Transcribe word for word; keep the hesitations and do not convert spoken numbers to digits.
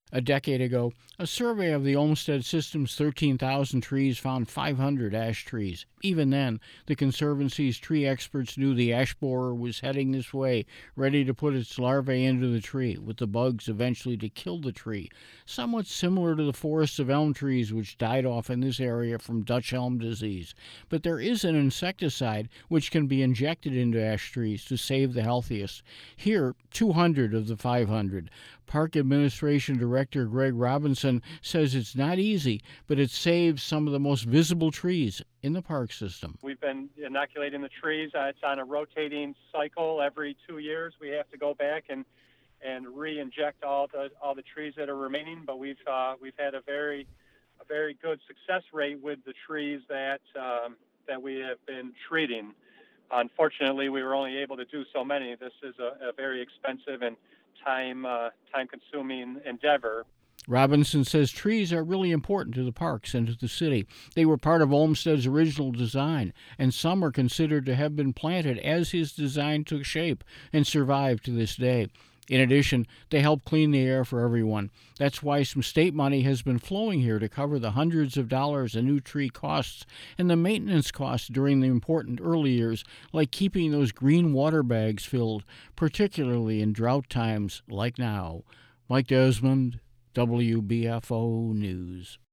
A decade ago, a survey of the Olmsted System's thirteen thousand trees found five hundred ash trees. Even then, the Conservancy's tree experts knew the ash borer was heading this way, ready to put its larvae into the tree, with the bugs eventually to kill the tree, somewhat similar to the forests of elm trees which died off in this area from Dutch elm disease. But there is an insecticide which can be injected into ash trees to save the healthiest. Here, two hundred of the five hundred. Park Administration Director Greg Robinson says it's not easy, but it saves some of the most visible trees in the park system. We've been inoculating the trees. Uh, it's on a rotating cycle. Every two years we have to go back and and re-inject all the all the trees that are remaining. But we've uh, we've had a very a very good success rate with the trees that um, that we have been treating. Unfortunately, we were only able to do so many. This is a, a very expensive and time uh, time-consuming endeavor. Robinson says trees are really important to the parks and to the city. They were part of Olmsted's original design, and some are considered to have been planted as his design took shape and survived to this day. In addition, they help clean the air for everyone. That's why some state money has been flowing here to cover the hundreds of dollars a new tree costs and the maintenance costs during the important early years, like keeping those green water bags filled, particularly in drought times like now. Mike Desmond, W B F O News.